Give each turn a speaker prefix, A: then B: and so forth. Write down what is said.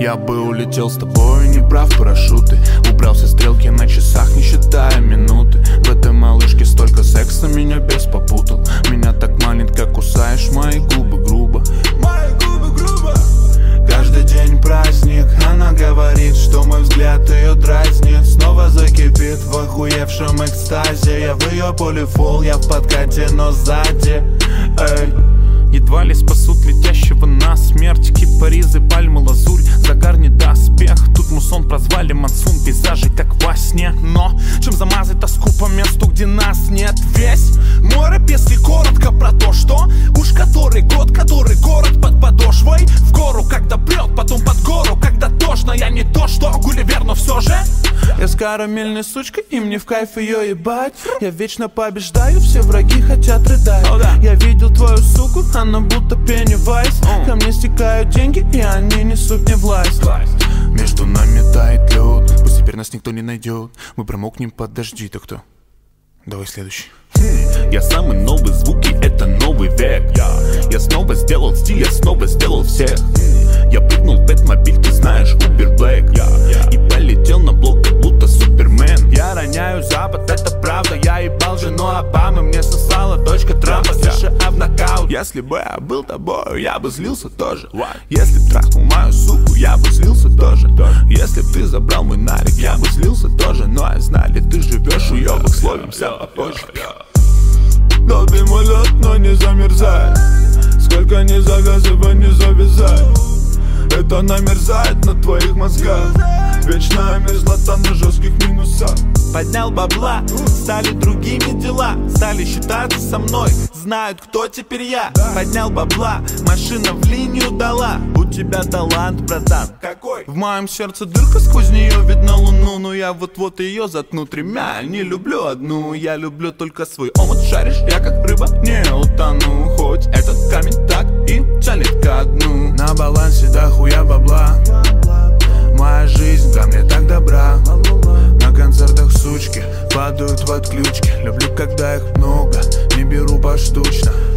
A: Я бы улетел с тобой, не брав парашюты. Убрал все стрелки на часах, не считая минуты. В этой малышке столько секса, меня бес попутал. Меня так маленько кусаешь, мои губы грубо. Мои губы грубо. Каждый день праздник. Она говорит, что мой взгляд ее дразнит. Снова закипит в охуевшем экстазе. Я в ее поле фол, я в подкате, но сзади. Эй. Едва ли спасут летящего на смерть кипаризы, пальмы, лазурь, загар не доспех. Тут мусон прозвали монсун, пейзажи как во сне. Но чем замазать тоску по месту, где нас нет? Весь мой рэп, если коротко про то, что уж который год, который город под подошвой. В гору, когда прет, потом под гору, когда тошно. Я не то, что Гулливер, но все же я с карамельной сучкой, им не в кайф ее ебать. Я вечно побеждаю, все враги хотят рыдать. Я видел твою суку, она будто Пеннивайз. Ко мне стекают деньги, и они несут мне власть. Между нами тает лед, пусть теперь нас никто не найдет. Мы промокнем под дожди, так кто? Давай следующий. Я самый новый звуки, это новый век. Я снова сделал стиль, я снова сделал всех. Я прыгнул в Бэтмобиль, ты знаешь, Uber Black. И полетел на блок, как будто Супермен. Я роняю Запад, это правда. Я ебал жену Обамы, мне сосала дочка Трампа, США в нокаут. Если бы я был тобой, я бы злился тоже. Если б трахнул мою суку, я бы злился тоже. Если б ты забрал мой нарик, я бы злился тоже. Но я знали, ты живешь уебок, словимся попозже. Долби мой лед, но не замерзай. Сколько не завязывай, не завязай. Это намерзает на твоих мозгах. Вечная мерзлота на жестких минусах. Поднял бабла, стали другими дела. Стали считаться со мной, знают, кто теперь я. Поднял бабла, машина в линию дала. У тебя талант, братан. Какой? В моем сердце дырка, сквозь нее видно луну. Но я вот-вот ее заткну тремя. Не люблю одну, я люблю только свой омут. Шаришь, я как рыба не утону. Хоть этот камень так и тянет ко дну. На балансе дохуя бабла. Моя жизнь ко мне так добра. На концертах сучки падают в отключки. Люблю, когда их много, не беру поштучно.